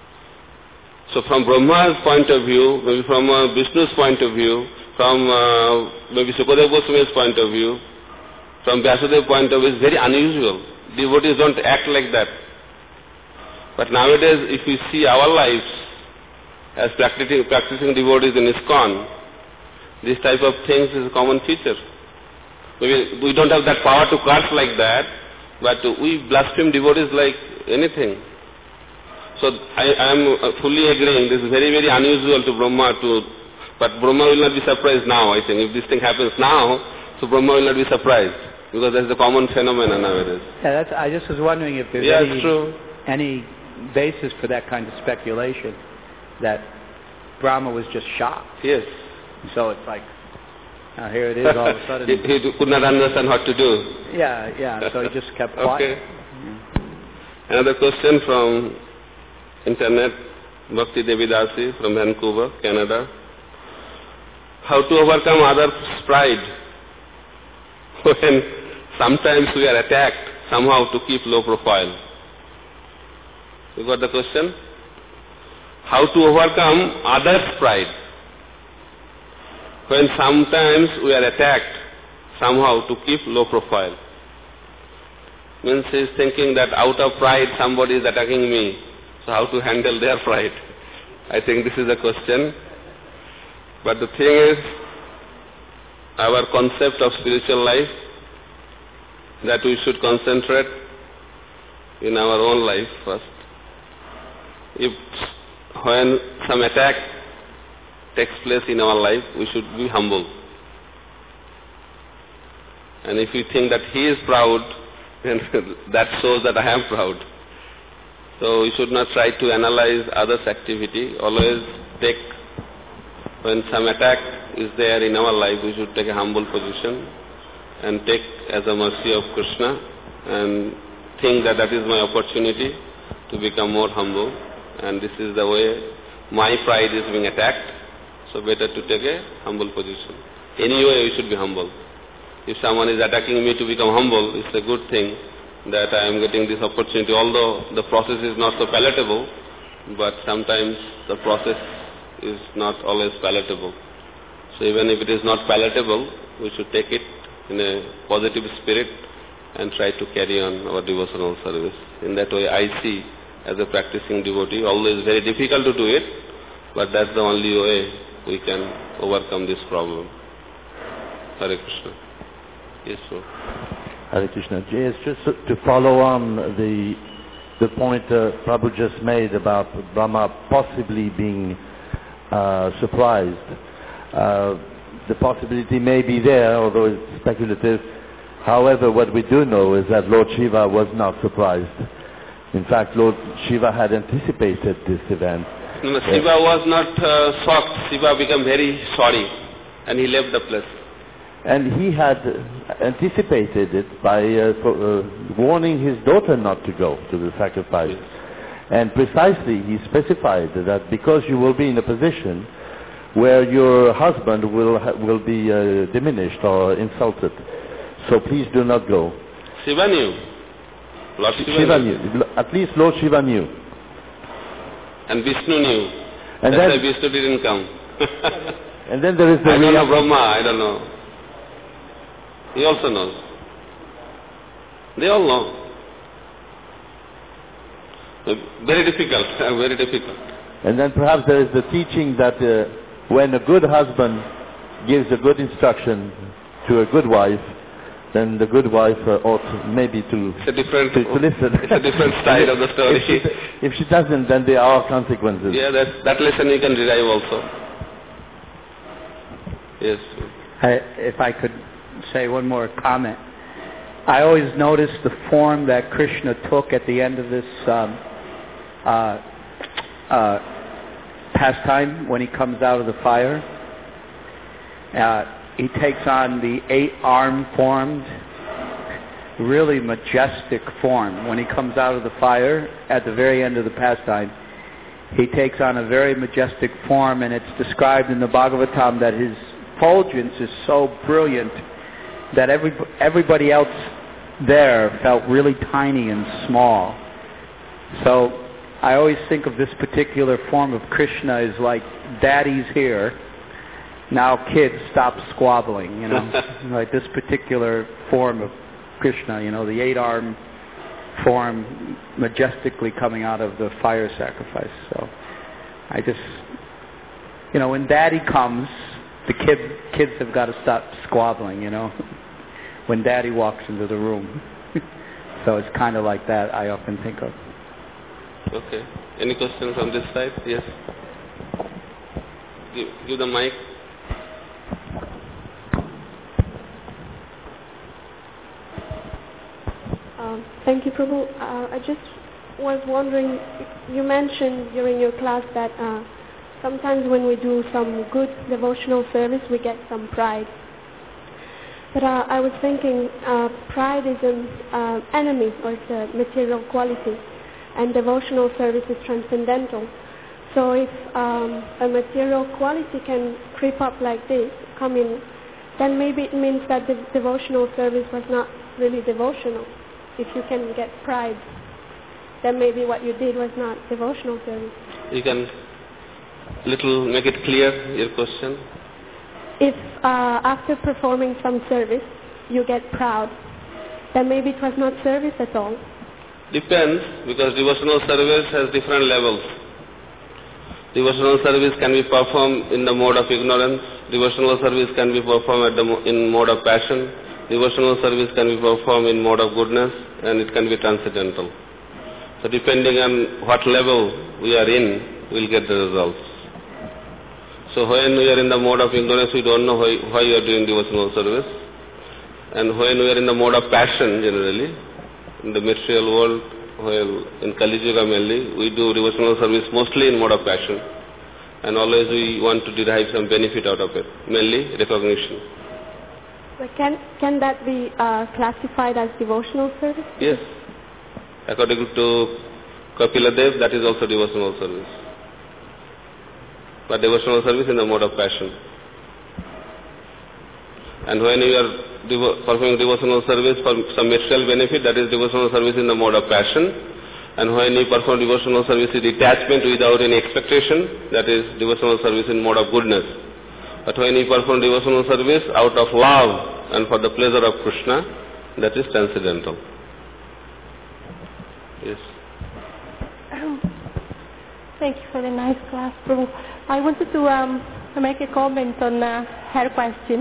So from Brahma's point of view, maybe from Vishnu's point of view, from maybe Sukadeva Goswami's point of view, from Vyasadev's point of view, it's very unusual. Devotees don't act like that. But nowadays, if we see our lives as practicing devotees in ISKCON, this type of things is a common feature. We don't have that power to curse like that, but we blaspheme devotees like anything. So I am fully agreeing, this is very, very unusual to Brahma but Brahma will not be surprised now, I think. If this thing happens now, so Brahma will not be surprised, because that's the common phenomenon nowadays. Yeah, I just was wondering if there's any basis for that kind of speculation, that Brahma was just shocked. Yes. So it's like, here it is all of a sudden. he could not understand what to do. Yeah, so he just kept quiet. Okay. Another question from internet, Bhakti Devidasi from Vancouver, Canada. How to overcome others' pride when sometimes we are attacked somehow to keep low profile? You got the question? How to overcome others' pride when sometimes we are attacked somehow to keep low profile. Means he is thinking that out of pride somebody is attacking me. So how to handle their pride? I think this is the question. But the thing is, our concept of spiritual life, that we should concentrate in our own life first. If when some attack takes place in our life, we should be humble. And if we think that he is proud, then that shows that I am proud. So we should not try to analyze others' activity. Always take, when some attack is there in our life, we should take a humble position and take as a mercy of Krishna and think that that is my opportunity to become more humble, and this is the way my pride is being attacked, so better to take a humble position. Anyway, we should be humble. If someone is attacking me to become humble, it's a good thing that I am getting this opportunity, although the process is not so palatable, but sometimes the process is not always palatable. So even if it is not palatable, we should take it in a positive spirit and try to carry on our devotional service. In that way, I see as a practicing devotee, although it's very difficult to do it, but that's the only way we can overcome this problem. Hare Krishna. Yes, sir. Hare Krishna. Yes, just to follow on the point Prabhu just made about Brahma possibly being surprised. The possibility may be there, although it's speculative. However, what we do know is that Lord Shiva was not surprised. In fact, Lord Shiva had anticipated this event. No, Shiva was not shocked. Shiva became very sorry and he left the place. And he had anticipated it by warning his daughter not to go to the sacrifice. Yes. And precisely he specified that because you will be in a position where your husband will be diminished or insulted. So please do not go. Shiva knew. Lord Shiva knew. At least Lord Shiva knew. And Vishnu knew. And that's then, why Vishnu didn't come. And then there is the I don't know Brahma, I don't know. He also knows. They all know. Very difficult, very difficult. And then perhaps there is the teaching that when a good husband gives a good instruction to a good wife, then the good wife ought maybe to listen. It's a different side of the story. If she doesn't, then there are consequences. Yeah, that lesson you can derive also. Yes. If I could say one more comment. I always noticed the form that Krishna took at the end of this pastime when he comes out of the fire. He takes on the 8-arm formed, really majestic form. When he comes out of the fire at the very end of the pastime, he takes on a very majestic form, and it's described in the Bhagavatam that his effulgence is so brilliant that everybody else there felt really tiny and small. So I always think of this particular form of Krishna as like, Daddy's here, now kids stop squabbling, you know. Like this particular form of Krishna, you know, the 8-arm form majestically coming out of the fire sacrifice. So I just, you know, when Daddy comes, the kids have got to stop squabbling, you know, when Daddy walks into the room. So it's kind of like that I often think of. Okay. Any questions on this side? Yes. Give the mic. Thank you, Prabhu. I just was wondering, you mentioned during your class that sometimes when we do some good devotional service, we get some pride. But I was thinking, pride is an enemy, or it's a material quality, and devotional service is transcendental. So if a material quality can creep up like this, come in, then maybe it means that the devotional service was not really devotional. If you can get pride, then maybe what you did was not devotional service. You can make it clear, your question. If after performing some service, you get proud, then maybe it was not service at all. Depends, because devotional service has different levels. Devotional service can be performed in the mode of ignorance. Devotional service can be performed in mode of passion. Devotional service can be performed in mode of goodness, and it can be transcendental. So depending on what level we are in, we'll get the results. So when we are in the mode of ignorance, we don't know why we are doing devotional service. And when we are in the mode of passion, generally, in the material world, in Kali Yuga mainly, we do devotional service mostly in mode of passion. and always we want to derive some benefit out of it, mainly recognition. But can that be classified as devotional service? Yes. According to Kapila Dev, that is also devotional service. But devotional service in the mode of passion. And when you are performing devotional service for some material benefit, that is devotional service in the mode of passion. And when you perform devotional service with detachment without any expectation, that is devotional service in mode of goodness. But when you perform devotional service out of love and for the pleasure of Krishna, that is transcendental. Yes. Thank you for the nice class, Prabhu. I wanted to make a comment on her question.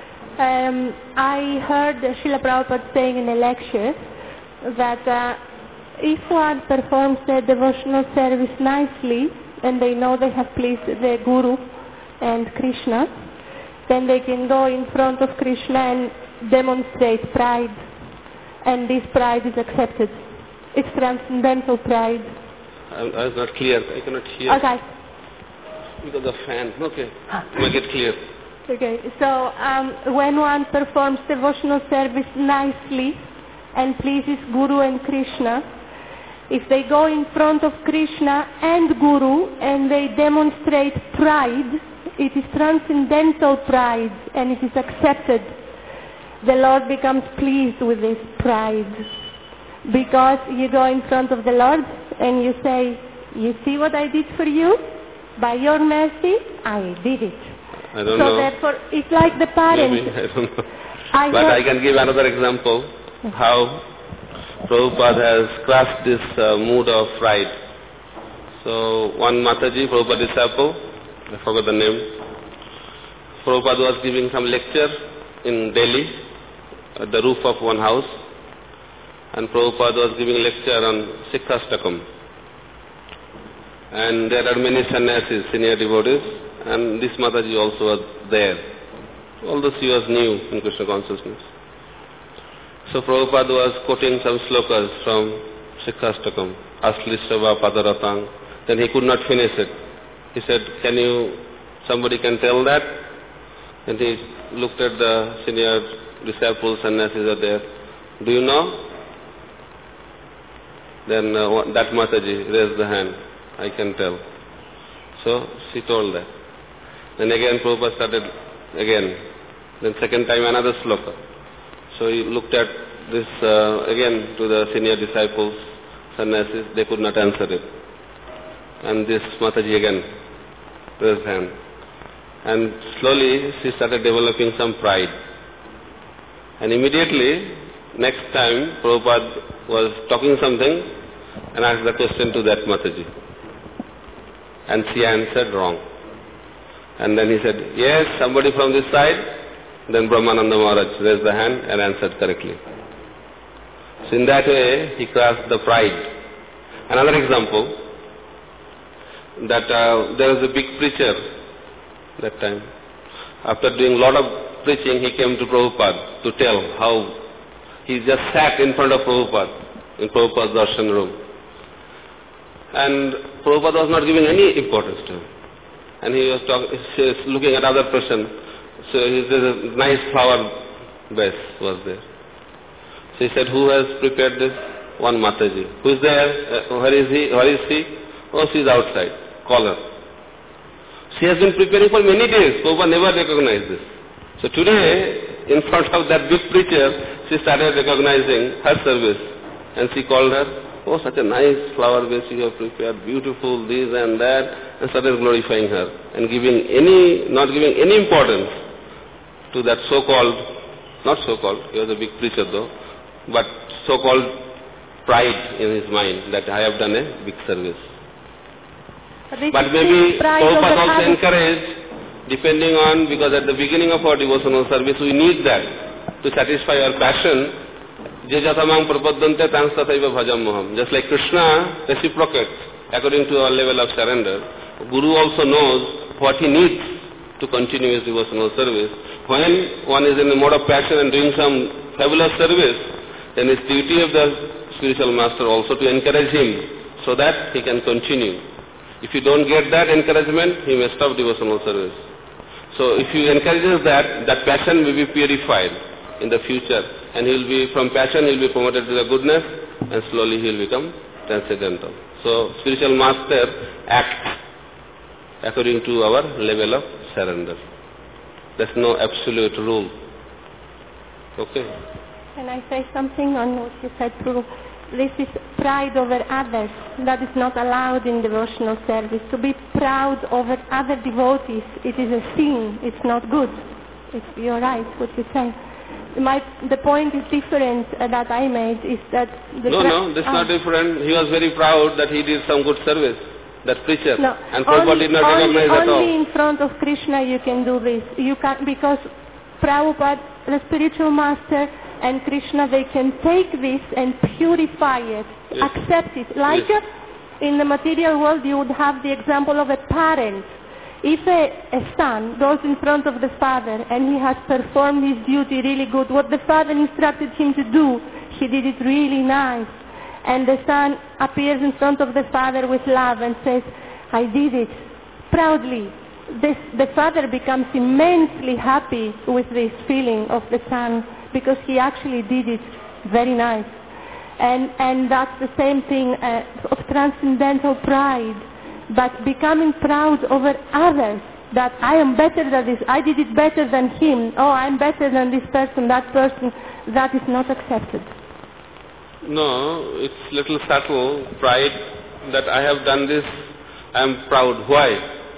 I heard Srila Prabhupada saying in a lecture that if one performs a devotional service nicely and they know they have pleased the Guru and Krishna, then they can go in front of Krishna and demonstrate pride, and this pride is accepted. It's transcendental pride. I was not clear. I cannot hear. Okay. Because of fan. Okay. Make it clear. Okay. So when one performs devotional service nicely and pleases Guru and Krishna, if they go in front of Krishna and Guru and they demonstrate pride, it is transcendental pride and it is accepted. The Lord becomes pleased with this pride. Because you go in front of the Lord and you say, you see what I did for you? By your mercy, I did it. I don't so know. Therefore, it's like the parents. Maybe, I don't know. I can give another example how Prabhupada has crushed this mood of pride. So one Mataji, Prabhupada disciple, I forgot the name. Prabhupada was giving some lecture in Delhi at the roof of one house. And Prabhupada was giving lecture on Sikhastakam. And there are many sannyasis, senior devotees, and this Mataji also was there. Although she was new in Krishna consciousness. So Prabhupada was quoting some slokas from Sikhastakam, Aslishava Padaratang. Then he could not finish it. He said, somebody can tell that? And he looked at the senior disciples, sannyasis are there. Do you know? Then that Mataji raised the hand. I can tell. So she told that. Then again Prabhupada started again. Then second time another sloka. So he looked at this again to the senior disciples, sannyasis, they could not answer it. And this Mataji again raised hand. And slowly she started developing some pride. And immediately, next time, Prabhupada was talking something and asked the question to that Mataji. And she answered wrong. And then he said, yes, somebody from this side. Then Brahmananda Maharaj raised the hand and answered correctly. So in that way, he crushed the pride. Another example, that there was a big preacher that time. After doing a lot of preaching, he came to Prabhupada to tell how he just sat in front of Prabhupada in Prabhupada's darshan room. And Prabhupada was not giving any importance to him. And he was looking at other person. So there's a nice flower vase was there. So he said, who has prepared this? One Mataji. Who is there? Where is he? Where is she? Oh, she is outside. Call her. She has been preparing for many days. Prabhupada never recognized this. So today, in front of that big preacher, she started recognizing her service. And she called her, oh, such a nice flower vase you have prepared, beautiful, this and that, and started glorifying her. And not giving any importance to that not so-called, he was a big preacher though, but so-called pride in his mind that I have done a big service. But maybe Prabhupada also encouraged, depending on, because at the beginning of our devotional service we need that to satisfy our passion. Just like Krishna reciprocates according to our level of surrender, Guru also knows what he needs to continue his devotional service. When one is in the mode of passion and doing some fabulous service, then it's duty of the spiritual master also to encourage him so that he can continue. If you don't get that encouragement, he may stop devotional service. So if you encourage that, that passion will be purified in the future, and he will be, from passion he will be promoted to the goodness, and slowly he will become transcendental. So spiritual master acts according to our level of surrender. There's no absolute rule. Okay? Can I say something on what you said, Prabhu? This is pride over others. That is not allowed in devotional service. To be proud over other devotees, it is a sin. It's not good. You're right, what you say. The point is different that I made is that... No, this is not different. He was very proud that he did some good service, that preacher. No, and Prabhupada did not recognize at all. Only in front of Krishna you can do this. You can, because Prabhupada, the spiritual master, and Krishna, they can take this and purify it, yes. Accept it. Like yes. In the material world, you would have the example of a parent. If a son goes in front of the father and he has performed his duty really good, what the father instructed him to do, he did it really nice. And the son appears in front of the father with love and says, I did it proudly. The father becomes immensely happy with this feeling of the son because he actually did it very nice. And that's the same thing of transcendental pride. But becoming proud over others, that I am better than this, I did it better than him, oh, I'm better than this person, that person, that is not accepted. No, it's little subtle pride that I have done this, I am proud. Why?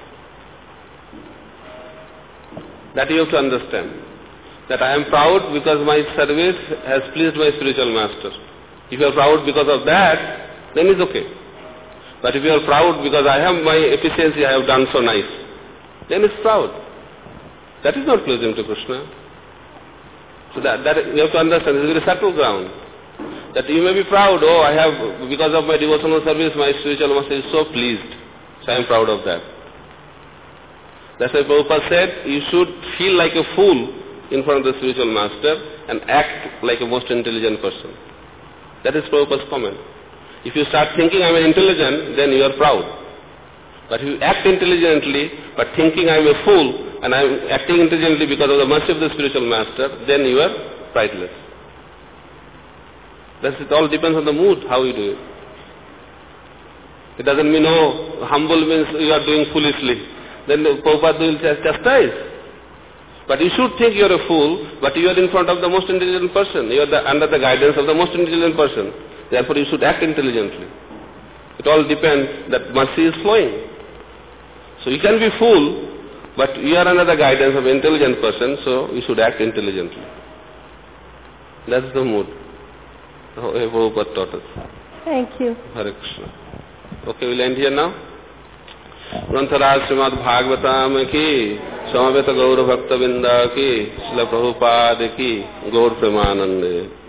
That you have to understand. That I am proud because my service has pleased my spiritual master. If you are proud because of that, then it's okay. But if you are proud because I have my efficiency, I have done so nice, then it's proud. That is not pleasing to Krishna. So that you have to understand, this is a very subtle ground. That you may be proud, oh, I have, because of my devotional service, my spiritual master is so pleased. So I am proud of that. That's why Prabhupada said, you should feel like a fool in front of the spiritual master and act like a most intelligent person. That is Prabhupada's comment. If you start thinking I am intelligent, then you are proud. But if you act intelligently, but thinking I am a fool, and I am acting intelligently because of the mercy of the spiritual master, then you are prideless. It all depends on the mood, how you do it. It doesn't mean, oh, humble means you are doing foolishly. Then Prabhupada will chastise. But you should think you are a fool, but you are in front of the most intelligent person. You are under the guidance of the most intelligent person. Therefore, you should act intelligently. It all depends that mercy is flowing. So you can be fool, but you are under the guidance of an intelligent person, so you should act intelligently. That's the mood. Prabhupada taught us. Thank you. Hare Krishna. Okay, we'll end here now. ग्रंथराज Shrimad Bhagavatam की समवेत गौर भक्त बिंदा की श्रील प्रभुपाद की गौर प्रेमानंद